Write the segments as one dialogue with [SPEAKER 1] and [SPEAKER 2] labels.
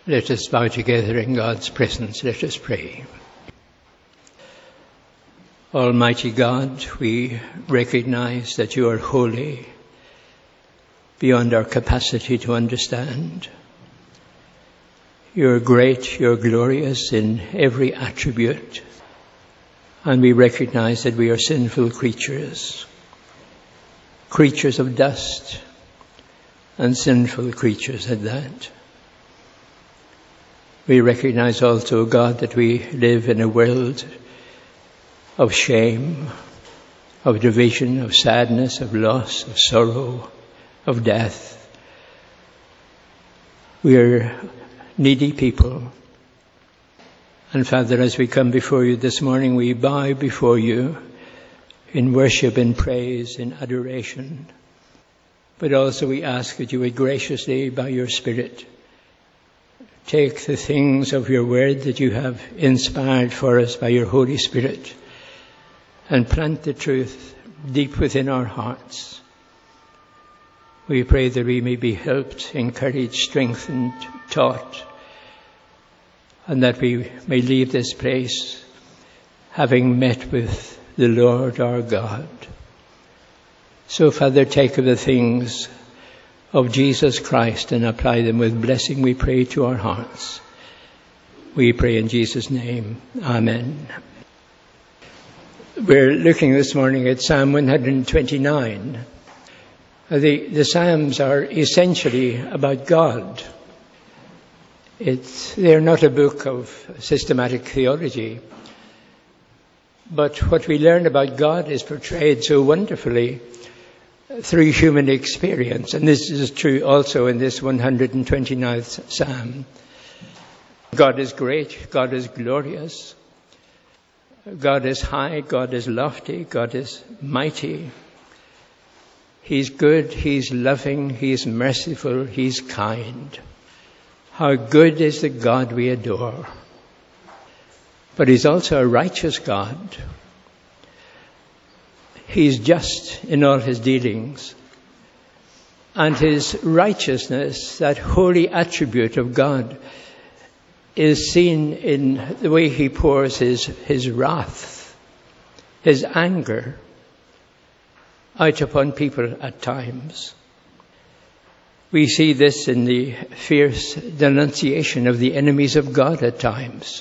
[SPEAKER 1] Let us bow together in God's presence. Let us pray. Almighty God, we recognize that you are holy beyond our capacity to understand. You're great, you're glorious in every attribute, and we recognize that we are sinful creatures of dust, and sinful creatures at that. We recognize also, God, that we live in a world of shame, of division, of sadness, of loss, of sorrow, of death. We are needy people. And Father, as we come before you this morning, we bow before you in worship, in praise, in adoration. But also we ask that you would graciously, by your Spirit, take the things of your word that you have inspired for us by your Holy Spirit and plant the truth deep within our hearts. We pray that we may be helped, encouraged, strengthened, taught, and that we may leave this place having met with the Lord our God. So, Father, take of the things of Jesus Christ and apply them with blessing, we pray, to our hearts. We pray in Jesus' name. Amen. We're looking this morning at Psalm 129. The Psalms are essentially about God. They're not a book of systematic theology, but what we learn about God is portrayed so wonderfully through human experience. And this is true also in this 129th Psalm. God is great, God is glorious, God is high, God is lofty, God is mighty. He's good, He's loving, He's merciful, He's kind. How good is the God we adore. But He's also a righteous God. He's just in all His dealings. And His righteousness, that holy attribute of God, is seen in the way He pours His wrath, His anger out upon people at times. We see this in the fierce denunciation of the enemies of God at times.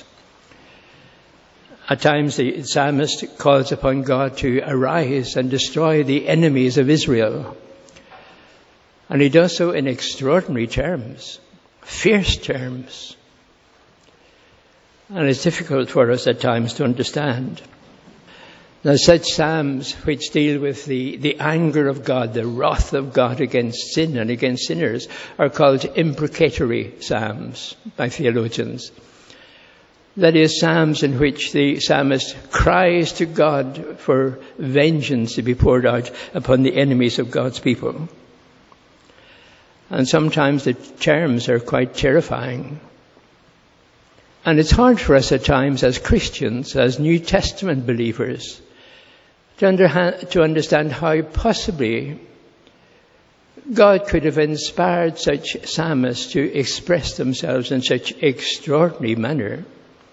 [SPEAKER 1] At times the psalmist calls upon God to arise and destroy the enemies of Israel. And he does so in extraordinary terms, fierce terms. And it's difficult for us at times to understand. Now, such psalms which deal with the anger of God, the wrath of God against sin and against sinners, are called imprecatory psalms by theologians. That is, psalms in which the psalmist cries to God for vengeance to be poured out upon the enemies of God's people. And sometimes the terms are quite terrifying. And it's hard for us at times as Christians, as New Testament believers, to understand how possibly God could have inspired such psalmists to express themselves in such extraordinary manner.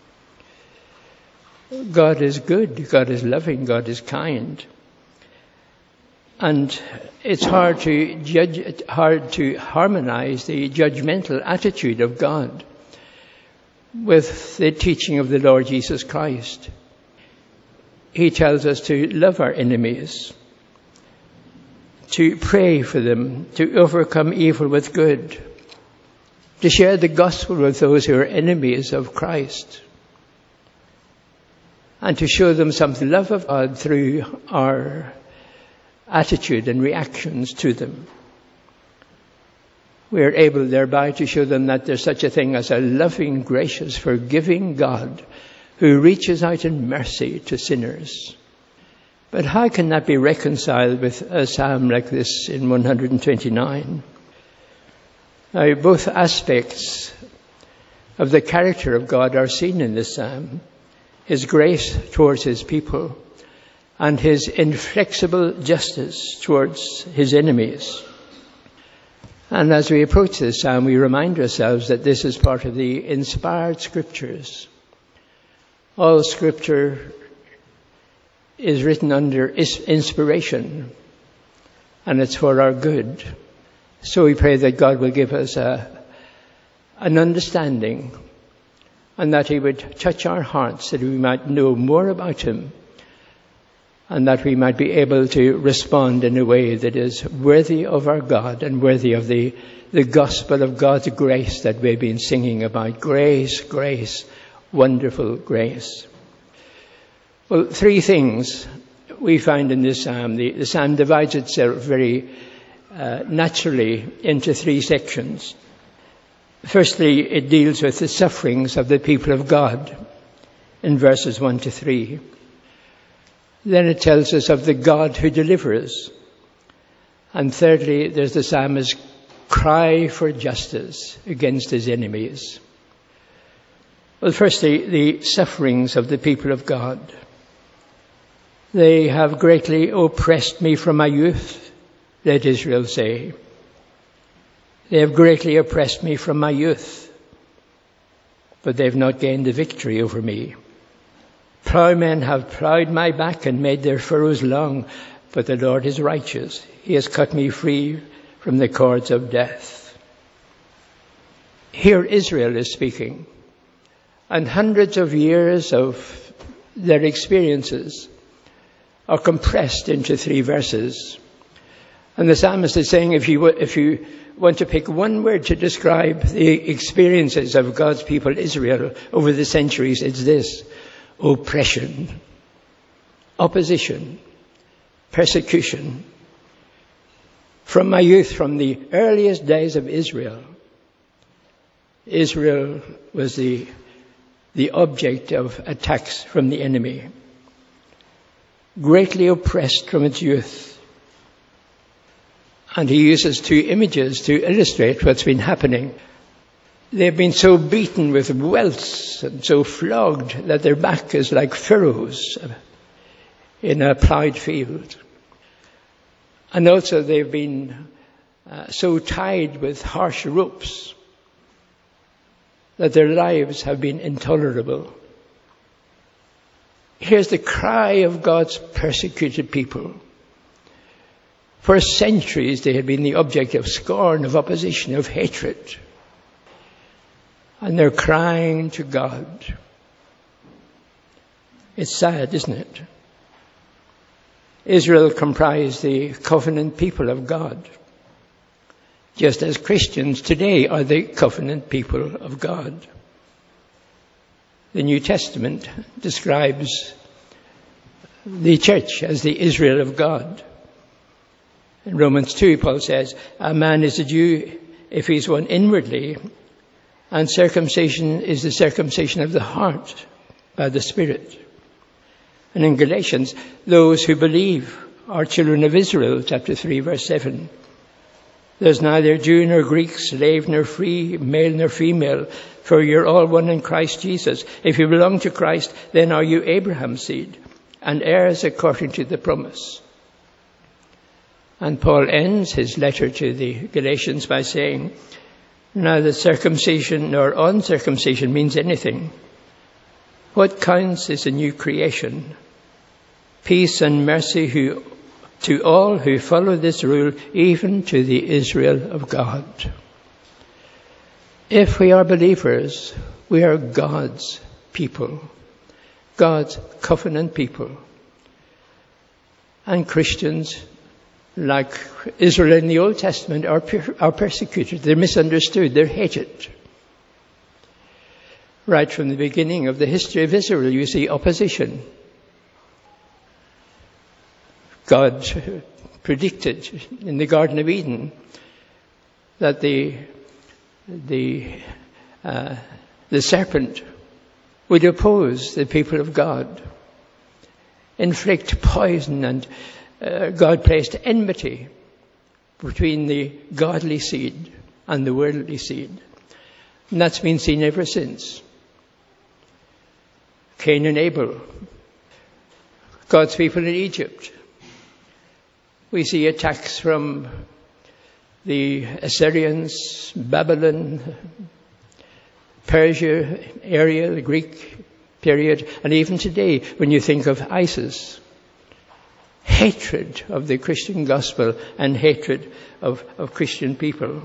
[SPEAKER 1] God is good, God is loving, God is kind. And it's hard to harmonize the judgmental attitude of God with the teaching of the Lord Jesus Christ. He tells us to love our enemies, to pray for them, to overcome evil with good, to share the gospel with those who are enemies of Christ, and to show them some love of God through our attitude and reactions to them. We are able thereby to show them that there's such a thing as a loving, gracious, forgiving God who reaches out in mercy to sinners. But how can that be reconciled with a psalm like this in 129? Now, both aspects of the character of God are seen in this psalm. His grace towards His people and His inflexible justice towards His enemies. And as we approach this psalm, we remind ourselves that this is part of the inspired scriptures. All scripture is written under inspiration, and it's for our good. So we pray that God will give us an understanding, and that he would touch our hearts, that we might know more about him, and that we might be able to respond in a way that is worthy of our God and worthy of the gospel of God's grace that we've been singing about. Grace, grace, wonderful grace. Well, three things we find in this psalm. The psalm divides itself very naturally into three sections. Firstly, it deals with the sufferings of the people of God in verses 1 to 3. Then it tells us of the God who delivers. And thirdly, there's the psalmist's cry for justice against his enemies. Well, firstly, the sufferings of the people of God. They have greatly oppressed me from my youth, let Israel say. They have greatly oppressed me from my youth, but they've not gained the victory over me. Plowmen have plowed my back and made their furrows long, but the Lord is righteous. He has cut me free from the cords of death. Here Israel is speaking, and hundreds of years of their experiences are compressed into 3 verses. And the psalmist is saying, if you want to pick one word to describe the experiences of God's people Israel over the centuries, it's this: oppression, opposition, persecution. From my youth, from the earliest days of Israel, Israel was the object of attacks from the enemy, greatly oppressed from its youth. And he uses 2 images to illustrate what's been happening. They've been so beaten with welts and so flogged that their back is like furrows in a ploughed field. And also they've been so tied with harsh ropes that their lives have been intolerable. Here's the cry of God's persecuted people. For centuries they had been the object of scorn, of opposition, of hatred. And they're crying to God. It's sad, isn't it? Israel comprised the covenant people of God, just as Christians today are the covenant people of God. The New Testament describes the church as the Israel of God. In Romans 2, Paul says, a man is a Jew if he's one inwardly, and circumcision is the circumcision of the heart by the Spirit. And in Galatians, those who believe are children of Israel, chapter 3, verse 7. There's neither Jew nor Greek, slave nor free, male nor female, for you're all one in Christ Jesus. If you belong to Christ, then are you Abraham's seed, and heirs according to the promise. And Paul ends his letter to the Galatians by saying, neither circumcision nor uncircumcision means anything. What counts is a new creation. Peace and mercy to all who follow this rule, even to the Israel of God. If we are believers, we are God's people, God's covenant people. And Christians, like Israel in the Old Testament, are persecuted. They're misunderstood. They're hated. Right from the beginning of the history of Israel, you see opposition. God predicted in the Garden of Eden that the serpent would oppose the people of God, inflict poison, and God placed enmity between the godly seed and the worldly seed. And that's been seen ever since. Cain and Abel, God's people in Egypt. We see attacks from the Assyrians, Babylon, Persia area, the Greek period, and even today when you think of ISIS. Hatred of the Christian gospel and hatred of Christian people.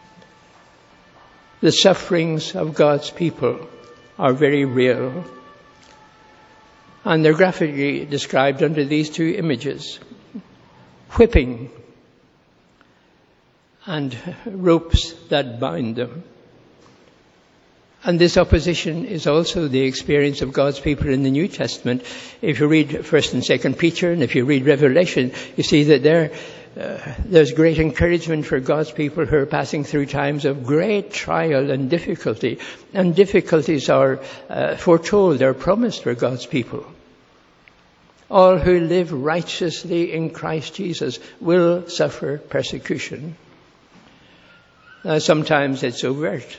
[SPEAKER 1] The sufferings of God's people are very real. And they're graphically described under these two images. Whipping and ropes that bind them. And this opposition is also the experience of God's people in the New Testament. If you read 1st and 2nd Peter, and if you read Revelation, you see that there's great encouragement for God's people who are passing through times of great trial and difficulty. And difficulties are foretold, they're promised for God's people. All who live righteously in Christ Jesus will suffer persecution. Sometimes it's overt.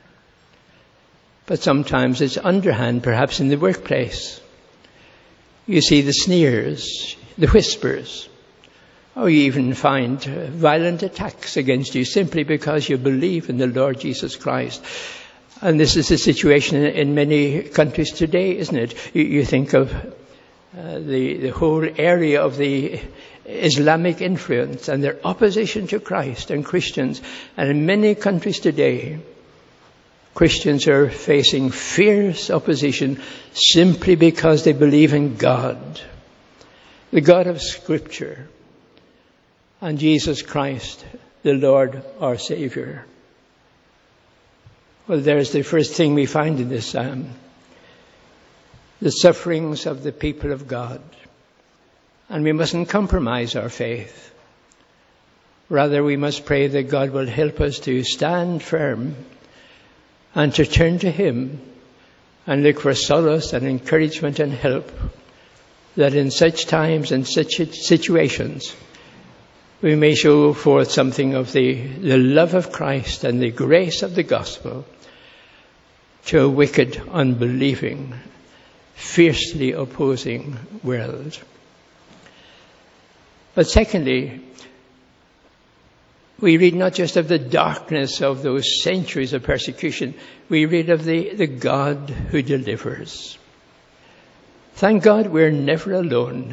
[SPEAKER 1] But sometimes it's underhand, perhaps in the workplace. You see the sneers, the whispers. Or you even find violent attacks against you simply because you believe in the Lord Jesus Christ. And this is the situation in many countries today, isn't it? You think of the whole area of the Islamic influence and their opposition to Christ and Christians. And in many countries today, Christians are facing fierce opposition simply because they believe in God, the God of Scripture, and Jesus Christ, the Lord, our Savior. Well, there's the first thing we find in this psalm. The sufferings of the people of God. And we mustn't compromise our faith. Rather, we must pray that God will help us to stand firm and to turn to Him and look for solace and encouragement and help, that in such times and such situations we may show forth something of the love of Christ and the grace of the gospel to a wicked, unbelieving, fiercely opposing world. But secondly, we read not just of the darkness of those centuries of persecution, we read of the God who delivers. Thank God we're never alone.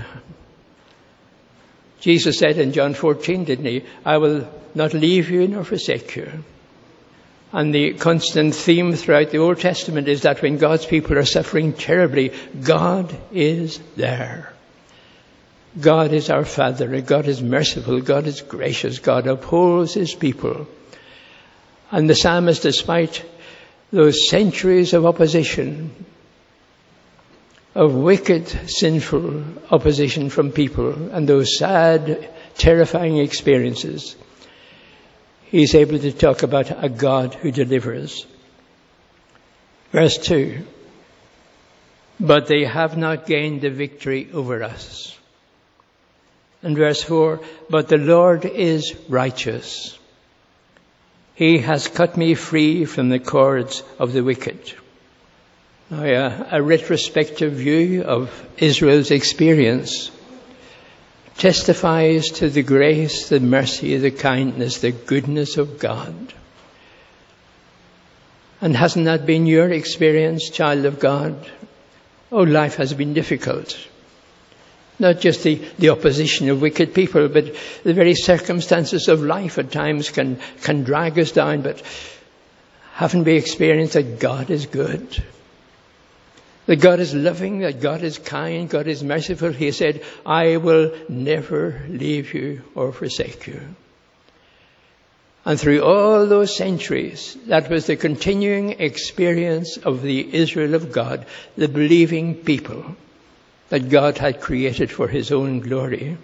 [SPEAKER 1] Jesus said in John 14, didn't He, I will not leave you nor forsake you. And the constant theme throughout the Old Testament is that when God's people are suffering terribly, God is there. God is our Father, God is merciful, God is gracious, God upholds His people. And the psalmist, despite those centuries of opposition, of wicked, sinful opposition from people, and those sad, terrifying experiences, he's able to talk about a God who delivers. Verse 2, but they have not gained the victory over us. And verse 4, but the Lord is righteous. He has cut me free from the cords of the wicked. Now, a retrospective view of Israel's experience testifies to the grace, the mercy, the kindness, the goodness of God. And hasn't that been your experience, child of God? Oh, life has been difficult. Not just the opposition of wicked people, but the very circumstances of life at times can drag us down. But haven't we experienced that God is good? That God is loving, that God is kind, God is merciful. He said, I will never leave you or forsake you. And through all those centuries, that was the continuing experience of the Israel of God, the believing people that God had created for His own glory.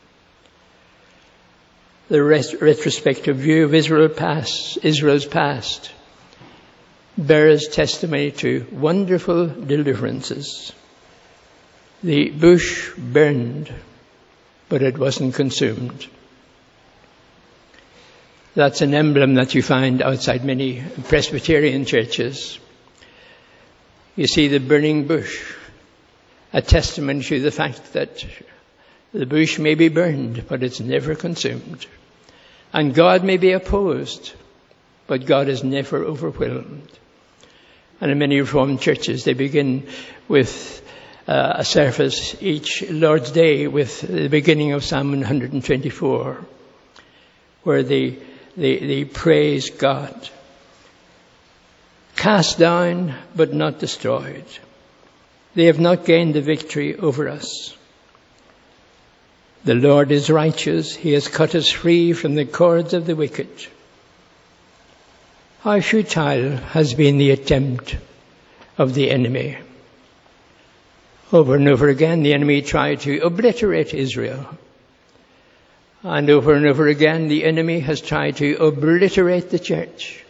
[SPEAKER 1] The retrospective view of Israel's past bears testimony to wonderful deliverances. The bush burned, but it wasn't consumed. That's an emblem that you find outside many Presbyterian churches. You see the burning bush, a testament to the fact that the bush may be burned, but it's never consumed. And God may be opposed, but God is never overwhelmed. And in many Reformed churches, they begin with a service each Lord's Day with the beginning of Psalm 124, where they praise God. Cast down, but not destroyed. They have not gained the victory over us. The Lord is righteous. He has cut us free from the cords of the wicked. How futile has been the attempt of the enemy. Over and over again, the enemy tried to obliterate Israel. And over again, the enemy has tried to obliterate the church.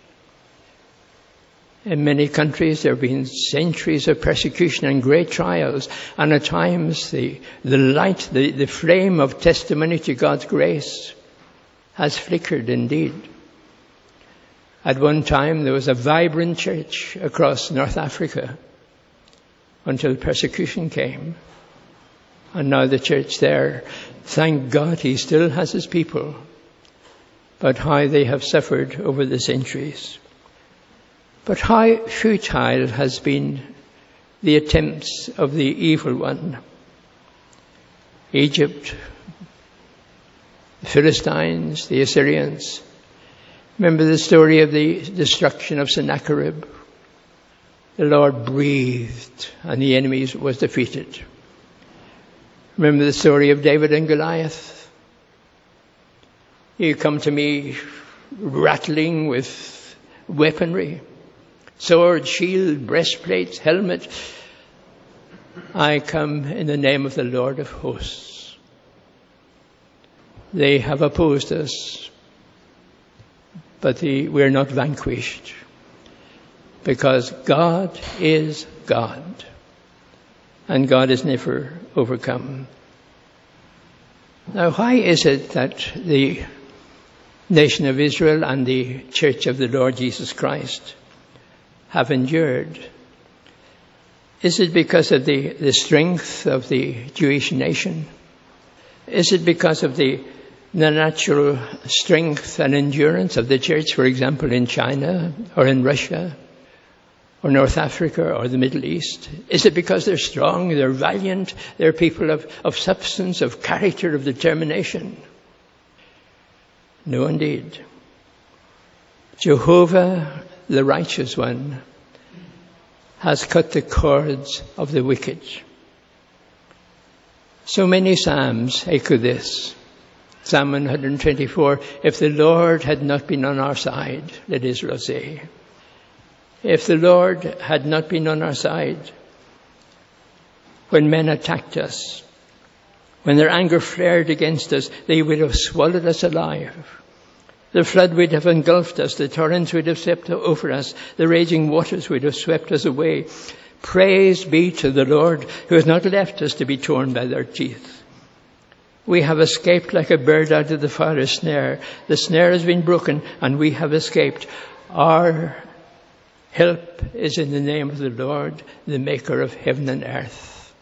[SPEAKER 1] In many countries, there have been centuries of persecution and great trials, and at times the light, the flame of testimony to God's grace has flickered indeed. At one time, there was a vibrant church across North Africa until persecution came. And now the church there, thank God, he still has his people, but how they have suffered over the centuries. But how futile has been the attempts of the evil one. Egypt, the Philistines, the Assyrians. Remember the story of the destruction of Sennacherib? The Lord breathed and the enemy was defeated. Remember the story of David and Goliath? You come to me rattling with weaponry. Sword, shield, breastplate, helmet. I come in the name of the Lord of hosts. They have opposed us, but we're not vanquished, because God is God, and God is never overcome. Now, why is it that the nation of Israel and the Church of the Lord Jesus Christ have endured? Is it because of the strength of the Jewish nation? Is it because of the natural strength and endurance of the church, for example, in China or in Russia or North Africa or the Middle East? Is it because they're strong, they're valiant, they're people of substance, of character, of determination? No, indeed. Jehovah, the righteous one, has cut the cords of the wicked. So many Psalms echo this. Psalm 124, if the Lord had not been on our side, let Israel say. If the Lord had not been on our side, when men attacked us, when their anger flared against us, they would have swallowed us alive. The flood would have engulfed us. The torrents would have swept over us. The raging waters would have swept us away. Praise be to the Lord, who has not left us to be torn by their teeth. We have escaped like a bird out of the fowler's snare. The snare has been broken, and we have escaped. Our help is in the name of the Lord, the maker of heaven and earth.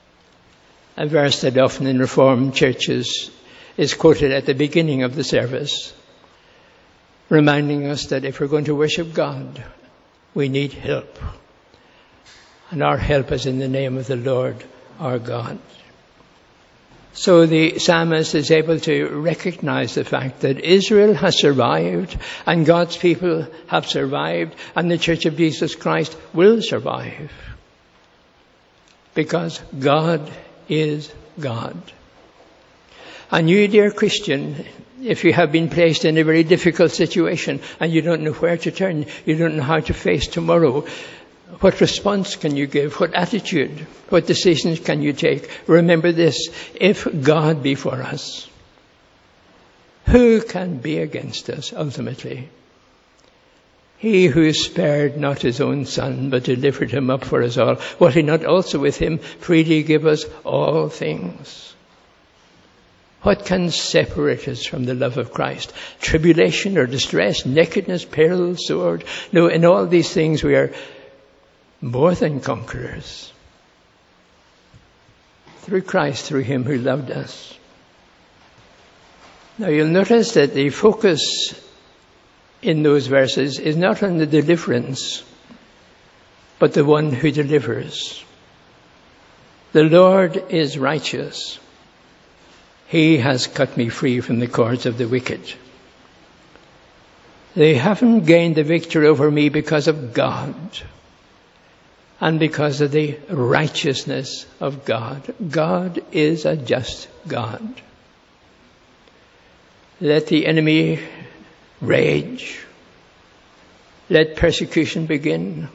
[SPEAKER 1] A verse that often in Reformed churches is quoted at the beginning of the service, reminding us that if we're going to worship God, we need help. And our help is in the name of the Lord our God. So the psalmist is able to recognize the fact that Israel has survived, and God's people have survived, and the Church of Jesus Christ will survive. Because God is God. And you, dear Christian, if you have been placed in a very difficult situation and you don't know where to turn, you don't know how to face tomorrow, what response can you give? What attitude? What decisions can you take? Remember this: if God be for us, who can be against us ultimately? He who spared not his own Son, but delivered him up for us all, will he not also with him freely give us all things? What can separate us from the love of Christ? Tribulation or distress, nakedness, peril, sword? No, in all these things we are more than conquerors. Through Christ, through him who loved us. Now you'll notice that the focus in those verses is not on the deliverance, but the one who delivers. The Lord is righteous. He has cut me free from the cords of the wicked. They haven't gained the victory over me because of God and because of the righteousness of God. God is a just God. Let the enemy rage. Let persecution begin.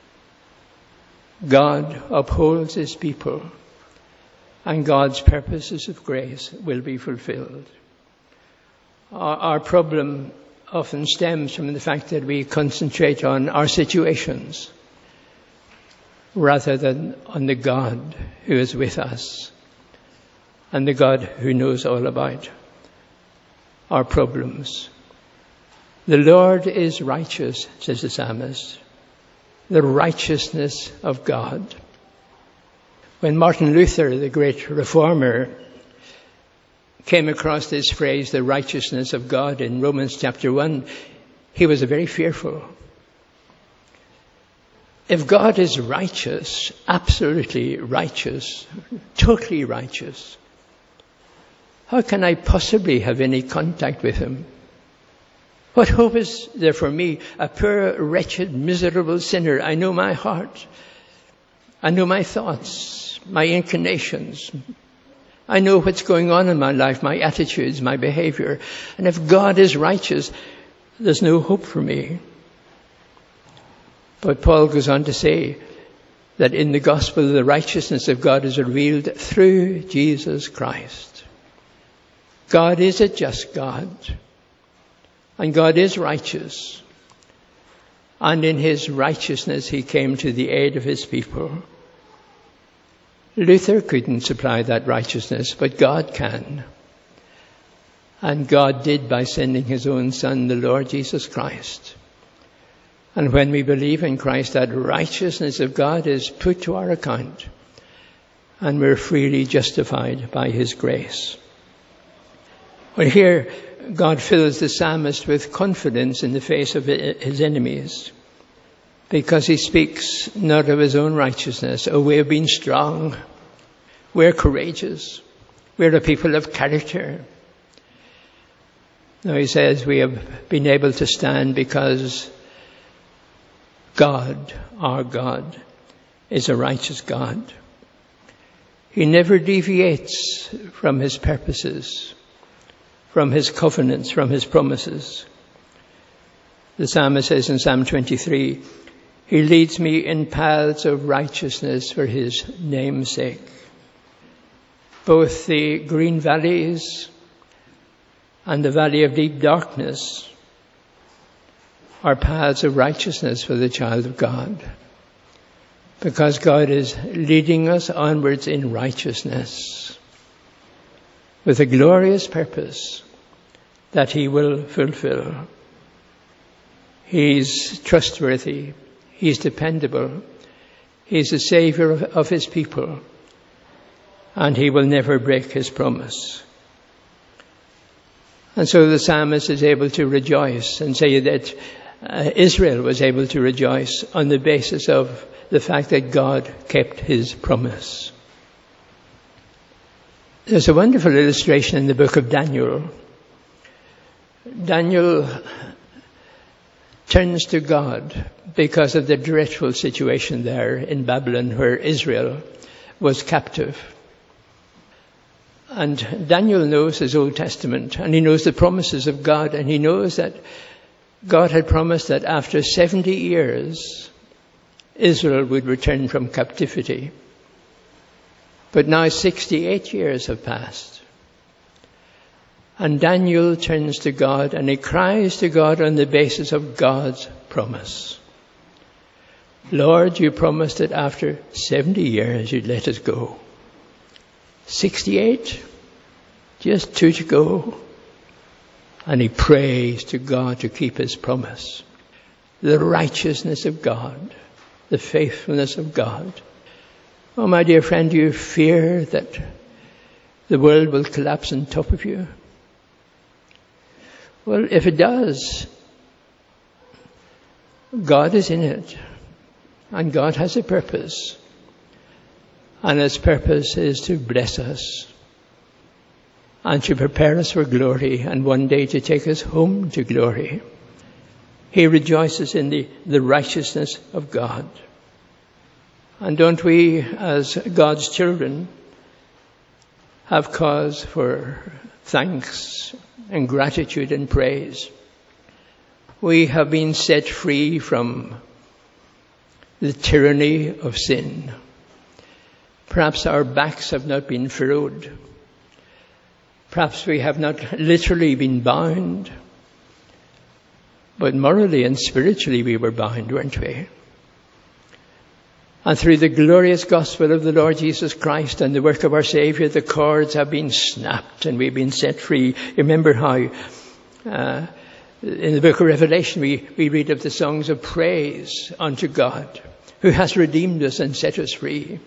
[SPEAKER 1] God upholds his people, and God's purposes of grace will be fulfilled. Our problem often stems from the fact that we concentrate on our situations rather than on the God who is with us and the God who knows all about our problems. The Lord is righteous, says the psalmist. The righteousness of God. When Martin Luther, the great reformer, came across this phrase, the righteousness of God, in Romans chapter 1, he was very fearful. If God is righteous, absolutely righteous, totally righteous, how can I possibly have any contact with him? What hope is there for me, a poor, wretched, miserable sinner? I know my heart. I know my thoughts, my inclinations. I know what's going on in my life, my attitudes, my behavior. And if God is righteous, there's no hope for me. But Paul goes on to say that in the gospel, the righteousness of God is revealed through Jesus Christ. God is a just God. And God is righteous. And in his righteousness, he came to the aid of his people. Luther couldn't supply that righteousness, but God can. And God did by sending his own Son, the Lord Jesus Christ. And when we believe in Christ, that righteousness of God is put to our account. And we're freely justified by his grace. Well, here, God fills the psalmist with confidence in the face of his enemies, because he speaks not of his own righteousness. Oh, we have been strong. We're courageous. We're a people of character. No, he says we have been able to stand because God, our God, is a righteous God. He never deviates from his purposes, from his covenants, from his promises. The psalmist says in Psalm 23, he leads me in paths of righteousness for his name's sake. Both the green valleys and the valley of deep darkness are paths of righteousness for the child of God, because God is leading us onwards in righteousness, with a glorious purpose that he will fulfill. He's trustworthy. He's dependable. He's the Savior of his people. And he will never break his promise. And so the psalmist is able to rejoice and say that Israel was able to rejoice on the basis of the fact that God kept his promise. There's a wonderful illustration in the book of Daniel. Daniel turns to God because of the dreadful situation there in Babylon where Israel was captive. And Daniel knows his Old Testament, and he knows the promises of God, and he knows that God had promised that after 70 years, Israel would return from captivity. But now 68 years have passed. And Daniel turns to God and he cries to God on the basis of God's promise. Lord, you promised that after 70 years you'd let us go. 68? Just 2 to go. And he prays to God to keep his promise. The righteousness of God, the faithfulness of God. Oh, my dear friend, do you fear that the world will collapse on top of you? Well, if it does, God is in it. And God has a purpose. And His purpose is to bless us. And to prepare us for glory. And one day to take us home to glory. He rejoices in the righteousness of God. And don't we, as God's children, have cause for thanks and gratitude and praise? We have been set free from the tyranny of sin. Perhaps our backs have not been furrowed. Perhaps we have not literally been bound. But morally and spiritually we were bound, weren't we? And through the glorious gospel of the Lord Jesus Christ and the work of our Saviour, the cords have been snapped and we've been set free. Remember how in the book of Revelation we read of the songs of praise unto God, who has redeemed us and set us free.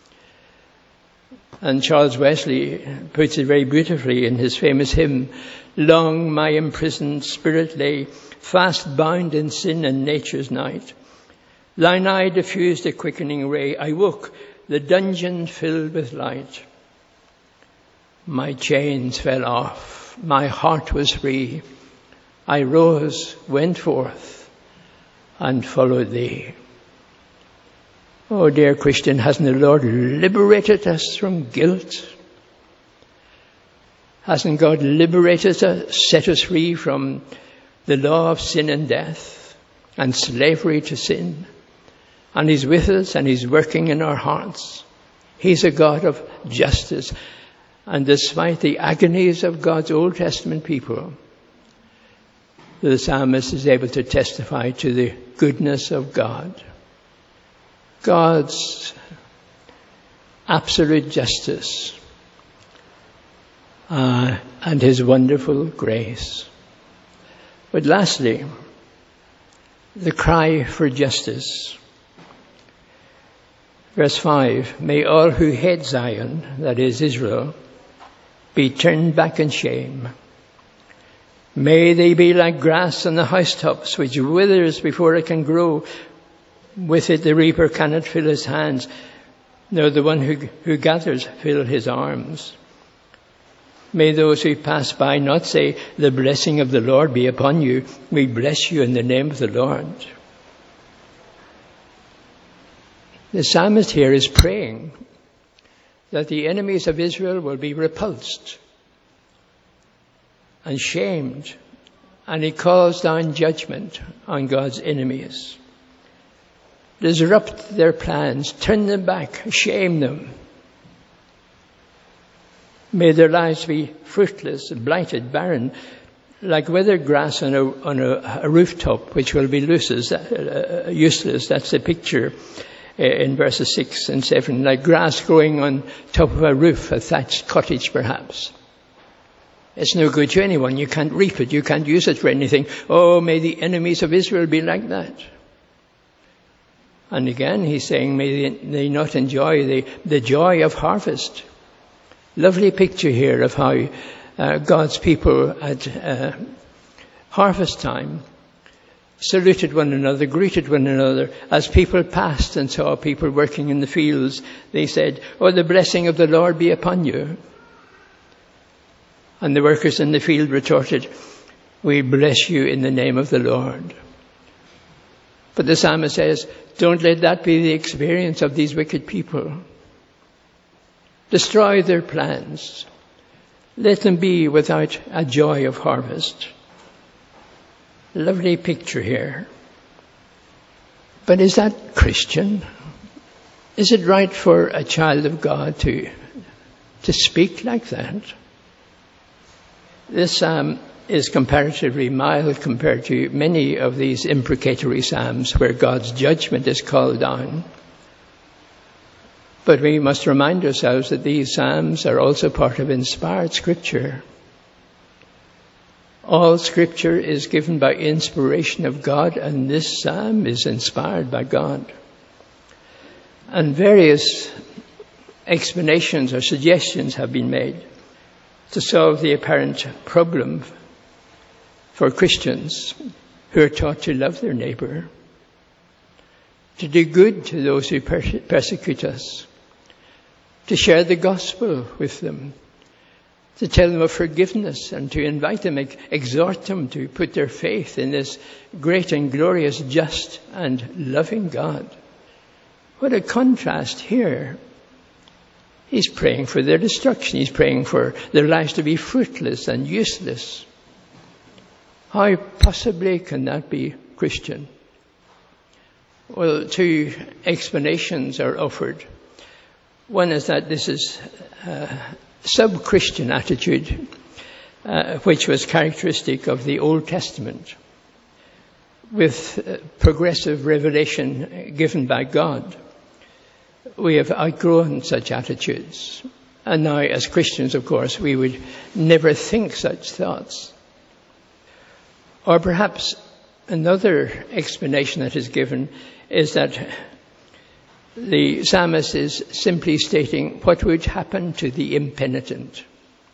[SPEAKER 1] And Charles Wesley puts it very beautifully in his famous hymn, "Long my imprisoned spirit lay, fast bound in sin and nature's night. Thine eye diffused a quickening ray. I woke, the dungeon filled with light. My chains fell off, my heart was free. I rose, went forth, and followed thee." Oh, dear Christian, hasn't the Lord liberated us from guilt? Hasn't God liberated us, set us free from the law of sin and death and slavery to sin? And He's with us and He's working in our hearts. He's a God of justice. And despite the agonies of God's Old Testament people, the psalmist is able to testify to the goodness of God. God's absolute justice and His wonderful grace. But lastly, the cry for justice. Verse 5, "May all who hate Zion," that is Israel, "be turned back in shame. May they be like grass on the housetops, which withers before it can grow. With it the reaper cannot fill his hands, nor the one who gathers fill his arms. May those who pass by not say, 'The blessing of the Lord be upon you. We bless you in the name of the Lord.'" The psalmist here is praying that the enemies of Israel will be repulsed and shamed, and he calls down judgment on God's enemies. Disrupt their plans, turn them back, shame them. May their lives be fruitless, blighted, barren, like withered grass on a rooftop, which will be useless. That's the picture in verses 6 and 7, like grass growing on top of a roof, a thatched cottage perhaps. It's no good to anyone. You can't reap it. You can't use it for anything. Oh, may the enemies of Israel be like that. And again, he's saying, may they not enjoy the joy of harvest. Lovely picture here of how God's people at harvest time saluted one another, greeted one another. As people passed and saw people working in the fields, they said, "Oh, the blessing of the Lord be upon you." And the workers in the field retorted, "We bless you in the name of the Lord." But the psalmist says, don't let that be the experience of these wicked people. Destroy their plans. Let them be without a joy of harvest. Lovely picture here. But is that Christian? Is it right for a child of God to speak like that? This psalm is comparatively mild compared to many of these imprecatory psalms where God's judgment is called down. But we must remind ourselves that these psalms are also part of inspired Scripture. All Scripture is given by inspiration of God, and this psalm is inspired by God. And various explanations or suggestions have been made to solve the apparent problem for Christians who are taught to love their neighbour, to do good to those who persecute us, to share the gospel with them, to tell them of forgiveness and to invite them, exhort them to put their faith in this great and glorious, just and loving God. What a contrast here. He's praying for their destruction. He's praying for their lives to be fruitless and useless. How possibly can that be Christian? Well, two explanations are offered. One is that this is a sub-Christian attitude, which was characteristic of the Old Testament, with progressive revelation given by God. We have outgrown such attitudes. And now, as Christians, of course, we would never think such thoughts. Or perhaps another explanation that is given is that the psalmist is simply stating what would happen to the impenitent.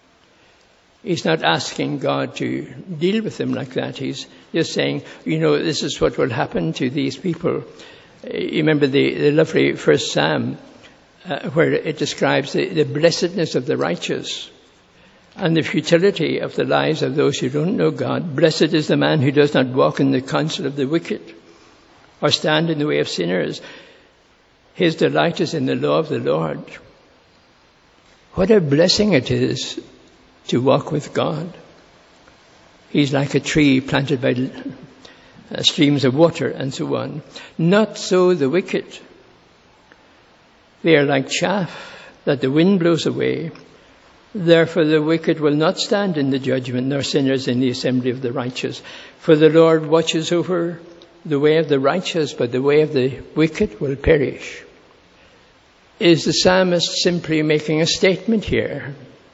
[SPEAKER 1] He's not asking God to deal with them like that. He's just saying, this is what will happen to these people. You remember the lovely first psalm where it describes the blessedness of the righteous and the futility of the lives of those who don't know God. Blessed is the man who does not walk in the counsel of the wicked or stand in the way of sinners. His delight is in the law of the Lord. What a blessing it is to walk with God. He's like a tree planted by streams of water and so on. Not so the wicked. They are like chaff that the wind blows away. Therefore the wicked will not stand in the judgment, nor sinners in the assembly of the righteous. For the Lord watches over the way of the righteous, but the way of the wicked will perish. Is the psalmist simply making a statement here?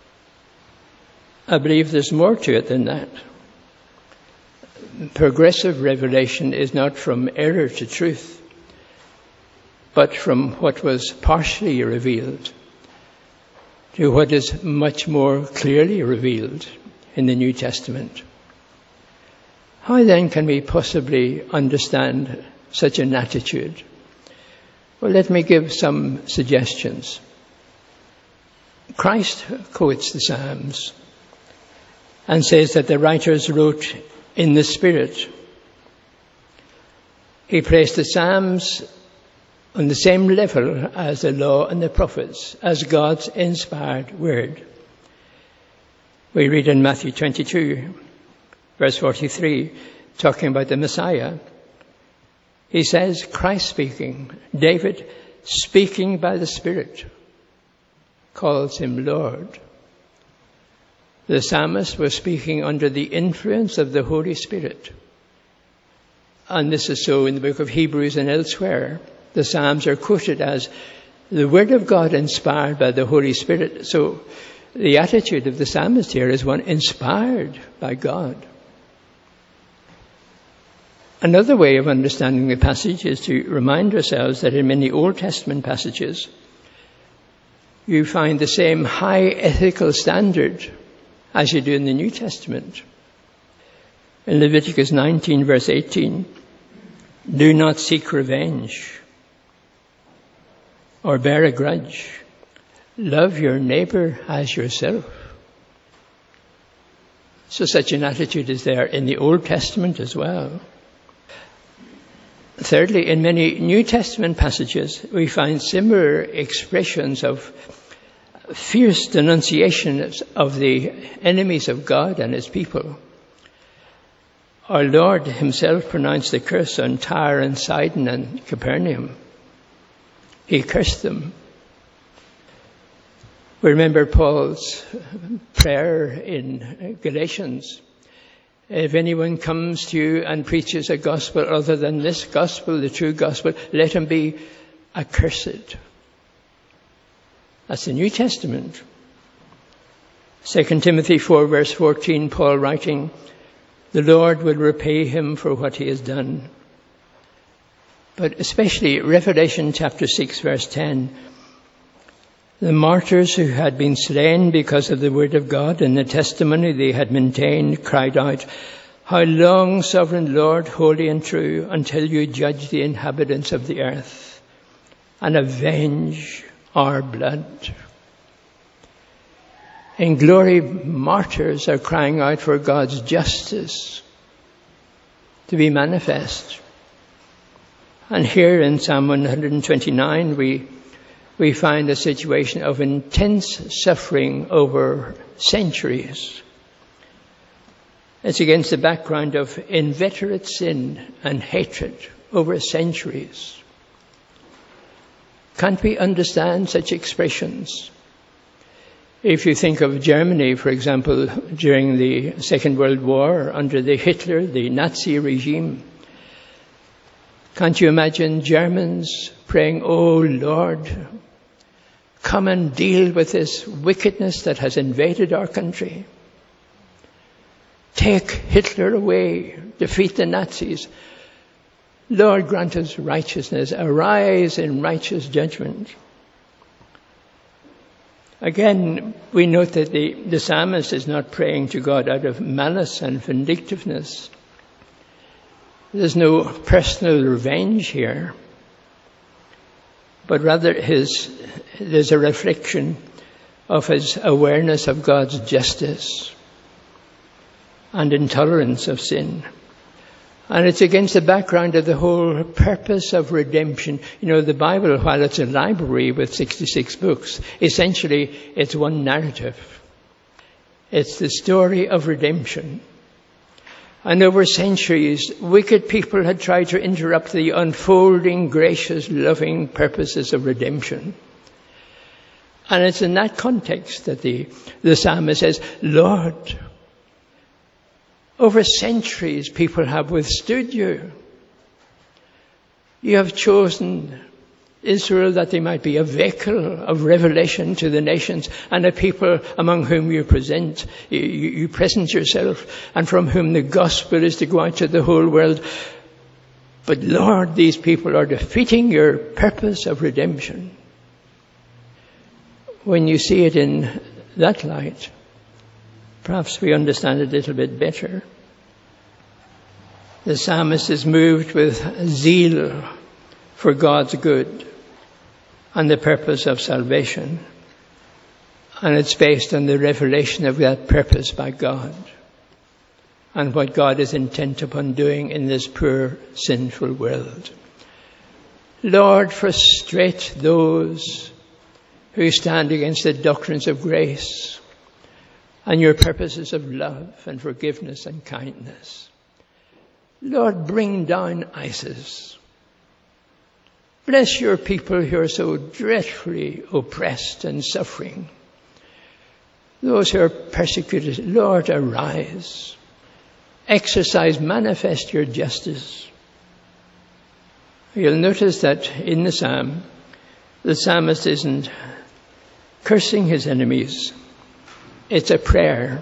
[SPEAKER 1] I believe there's more to it than that. Progressive revelation is not from error to truth, but from what was partially revealed to what is much more clearly revealed in the New Testament. How then can we possibly understand such an attitude? Well, let me give some suggestions. Christ quotes the Psalms and says that the writers wrote in the Spirit. He placed the Psalms on the same level as the law and the prophets, as God's inspired word. We read in Matthew 22, verse 43, talking about the Messiah. He says, Christ speaking, David speaking by the Spirit, calls him Lord. The psalmist was speaking under the influence of the Holy Spirit. And this is so in the book of Hebrews and elsewhere. The Psalms are quoted as the Word of God inspired by the Holy Spirit. So the attitude of the psalmist here is one inspired by God. Another way of understanding the passage is to remind ourselves that in many Old Testament passages, you find the same high ethical standard as you do in the New Testament. In Leviticus 19, verse 18, do not seek revenge or bear a grudge. Love your neighbor as yourself. So such an attitude is there in the Old Testament as well. Thirdly, in many New Testament passages, we find similar expressions of fierce denunciation of the enemies of God and his people. Our Lord himself pronounced the curse on Tyre and Sidon and Capernaum. He cursed them. We remember Paul's prayer in Galatians. If anyone comes to you and preaches a gospel other than this gospel, the true gospel, let him be accursed. That's the New Testament. 2 Timothy 4 verse 14, Paul writing, the Lord will repay him for what he has done. But especially Revelation chapter 6 verse 10, the martyrs who had been slain because of the word of God and the testimony they had maintained cried out, How long, sovereign Lord, holy and true, until you judge the inhabitants of the earth and avenge our blood? In glory, martyrs are crying out for God's justice to be manifest. And here in Psalm 129, we find a situation of intense suffering over centuries. It's against the background of inveterate sin and hatred over centuries. Can't we understand such expressions? If you think of Germany, for example, during the Second World War, under the Hitler, the Nazi regime, can't you imagine Germans praying, "Oh Lord, come and deal with this wickedness that has invaded our country. Take Hitler away, defeat the Nazis. Lord, grant us righteousness, arise in righteous judgment." Again, we note that the psalmist is not praying to God out of malice and vindictiveness. There's no personal revenge here, but rather there's a reflection of his awareness of God's justice and intolerance of sin. And it's against the background of the whole purpose of redemption. You know, the Bible, while it's a library with 66 books, essentially it's one narrative. It's the story of redemption. And over centuries, wicked people had tried to interrupt the unfolding, gracious, loving purposes of redemption. And it's in that context that the psalmist says, "Lord, over centuries people have withstood you. You have chosen Israel that they might be a vehicle of revelation to the nations and a people among whom you present yourself and from whom the gospel is to go out to the whole world. But Lord, these people are defeating your purpose of redemption." When you see it in that light, perhaps we understand it a little bit better. The psalmist is moved with zeal for God's good and the purpose of salvation. And it's based on the revelation of that purpose by God and what God is intent upon doing in this poor, sinful world. Lord, frustrate those who stand against the doctrines of grace and your purposes of love and forgiveness and kindness. Lord, bring down ISIS. Bless your people who are so dreadfully oppressed and suffering. Those who are persecuted, Lord, arise. Exercise, manifest your justice. You'll notice that in the psalm, the psalmist isn't cursing his enemies. It's a prayer.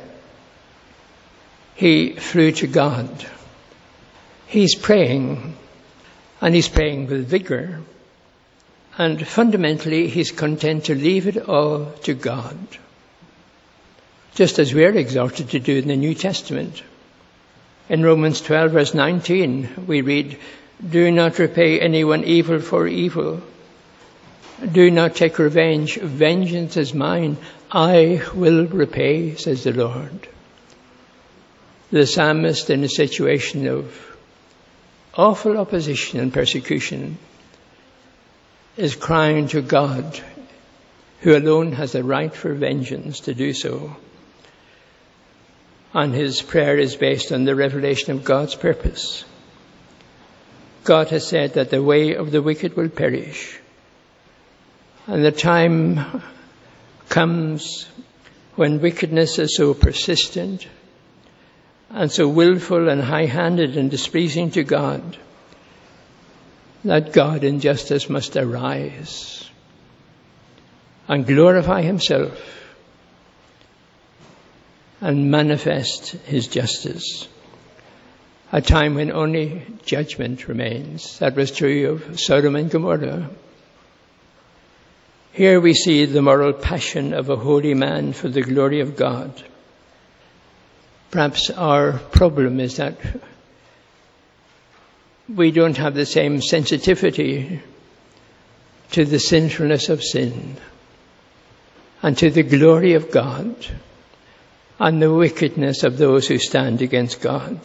[SPEAKER 1] He flew to God. He's praying, and he's praying with vigor. And fundamentally, he's content to leave it all to God. Just as we're exhorted to do in the New Testament. In Romans 12, verse 19, we read, "Do not repay anyone evil for evil. Do not take revenge. Vengeance is mine. I will repay, says the Lord." The psalmist, in a situation of awful opposition and persecution, is crying to God, who alone has the right for vengeance to do so. And his prayer is based on the revelation of God's purpose. God has said that the way of the wicked will perish. And the time comes when wickedness is so persistent and so willful and high-handed and displeasing to God that God in justice must arise and glorify himself and manifest his justice. A time when only judgment remains. That was true of Sodom and Gomorrah. Here we see the moral passion of a holy man for the glory of God. Perhaps our problem is that we don't have the same sensitivity to the sinfulness of sin and to the glory of God and the wickedness of those who stand against God.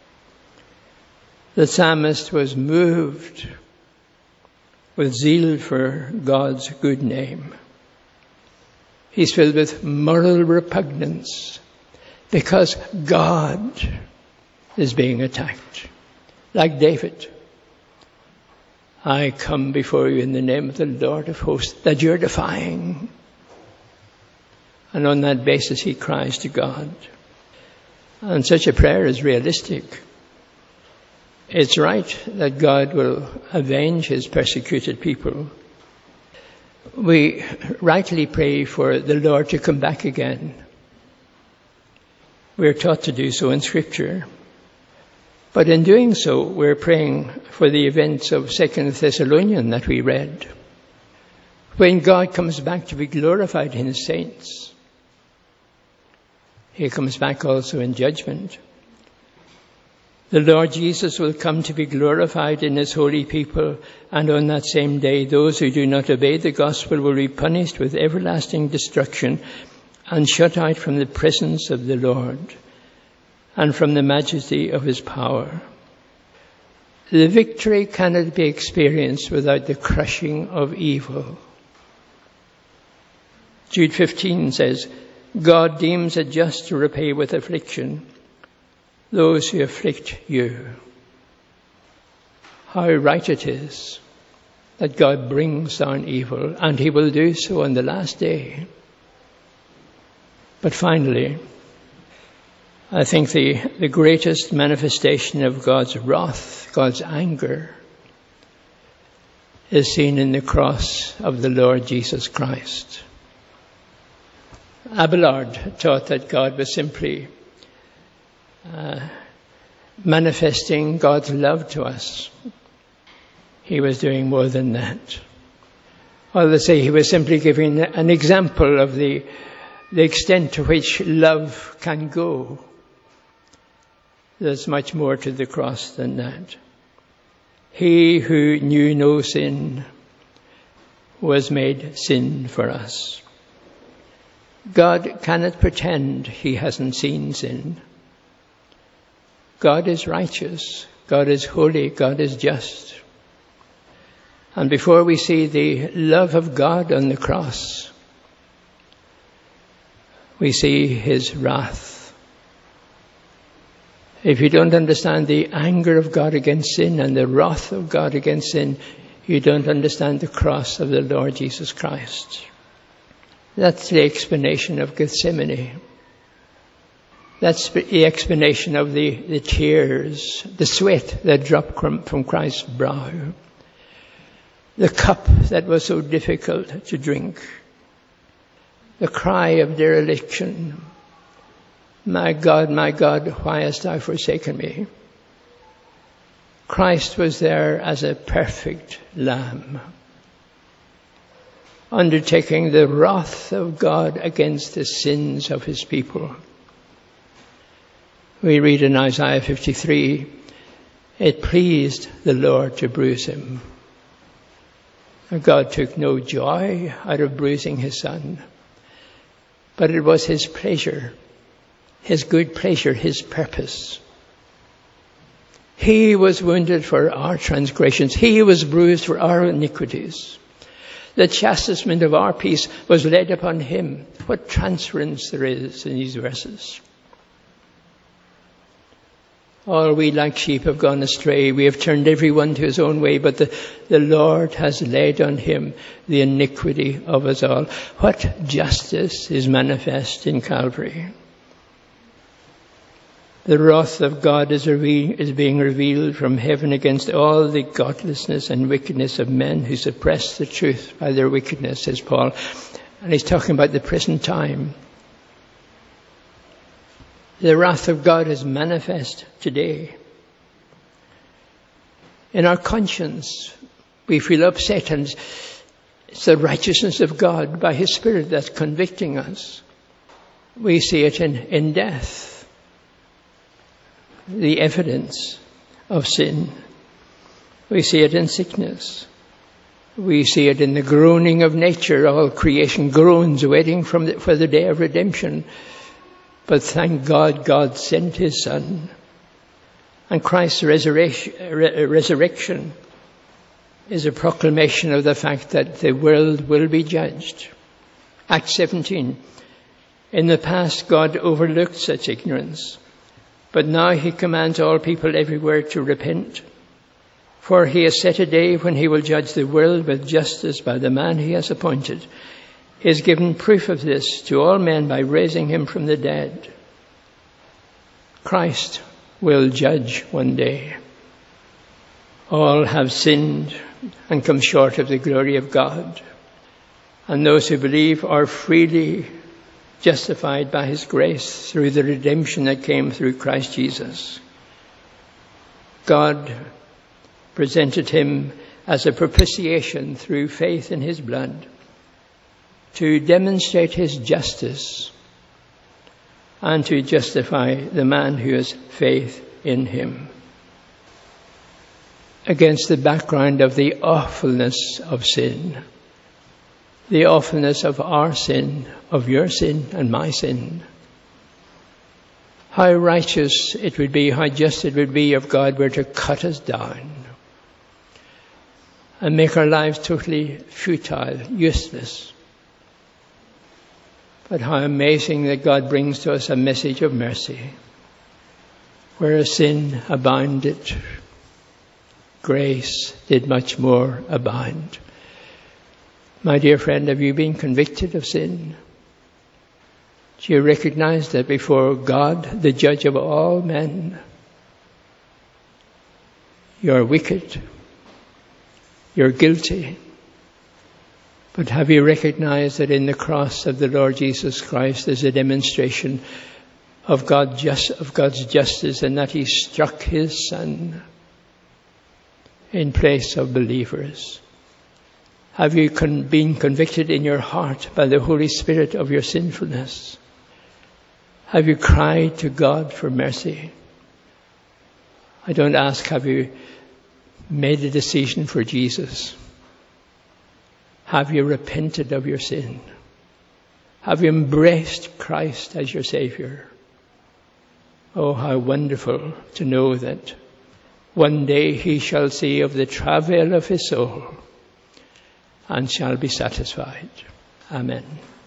[SPEAKER 1] The psalmist was moved with zeal for God's good name. He's filled with moral repugnance because God is being attacked. Like David, I come before you in the name of the Lord of hosts that you're defying. And on that basis he cries to God. And such a prayer is realistic. It's right that God will avenge his persecuted people. We rightly pray for the Lord to come back again. We're taught to do so in Scripture. But in doing so, we're praying for the events of 2 Thessalonians that we read. When God comes back to be glorified in his saints, he comes back also in judgment. The Lord Jesus will come to be glorified in his holy people, and on that same day those who do not obey the gospel will be punished with everlasting destruction and shut out from the presence of the Lord and from the majesty of his power. The victory cannot be experienced without the crushing of evil. Jude 15 says, God deems it just to repay with affliction those who afflict you. How right it is that God brings down evil, and he will do so on the last day. But finally, I think the greatest manifestation of God's wrath, God's anger, is seen in the cross of the Lord Jesus Christ. Abelard taught that God was simply manifesting God's love to us. He was doing more than that. Others say he was simply giving an example of the extent to which love can go. There's much more to the cross than that. He who knew no sin was made sin for us. God cannot pretend he hasn't seen sin. God is righteous. God is holy. God is just. And before we see the love of God on the cross, we see his wrath. If you don't understand the anger of God against sin and the wrath of God against sin, you don't understand the cross of the Lord Jesus Christ. That's the explanation of Gethsemane. That's the explanation of the tears, the sweat that dropped from Christ's brow, the cup that was so difficult to drink, the cry of dereliction, my God, why hast thou forsaken me? Christ was there as a perfect lamb, undertaking the wrath of God against the sins of his people. We read in Isaiah 53, it pleased the Lord to bruise him. God took no joy out of bruising his son, but it was his pleasure, his good pleasure, his purpose. He was wounded for our transgressions. He was bruised for our iniquities. The chastisement of our peace was laid upon him. What transference there is in these verses. All we like sheep have gone astray. We have turned everyone to his own way, but the Lord has laid on him the iniquity of us all. What justice is manifest in Calvary. The wrath of God is being revealed from heaven against all the godlessness and wickedness of men who suppress the truth by their wickedness, says Paul. And he's talking about the present time. The wrath of God is manifest today. In our conscience, we feel upset, and it's the righteousness of God by his Spirit that's convicting us. We see it in death. the evidence of sin. We see it in sickness. We see it in the groaning of nature. All creation groans, waiting for the day of redemption. But thank God, God sent his Son. And Christ's resurrection is a proclamation of the fact that the world will be judged. Acts 17. In the past, God overlooked such ignorance, but now he commands all people everywhere to repent. For he has set a day when he will judge the world with justice by the man he has appointed. He has given proof of this to all men by raising him from the dead. Christ will judge one day. All have sinned and come short of the glory of God. And those who believe are freely justified by his grace through the redemption that came through Christ Jesus. God presented him as a propitiation through faith in his blood to demonstrate his justice and to justify the man who has faith in him. Against the background of the awfulness of sin, the awfulness of our sin, of your sin and my sin, how righteous it would be, how just it would be if God were to cut us down and make our lives totally futile, useless. But how amazing that God brings to us a message of mercy. Where sin abounded, grace did much more abound. My dear friend, have you been convicted of sin? Do you recognize that before God, the judge of all men, you're wicked, you're guilty? But have you recognized that in the cross of the Lord Jesus Christ there's a demonstration of God's justice, and that he struck his Son in place of believers? Have you been convicted in your heart by the Holy Spirit of your sinfulness? Have you cried to God for mercy? I don't ask, have you made a decision for Jesus? Have you repented of your sin? Have you embraced Christ as your Savior? Oh, how wonderful to know that one day he shall see of the travail of his soul and shall be satisfied. Amen.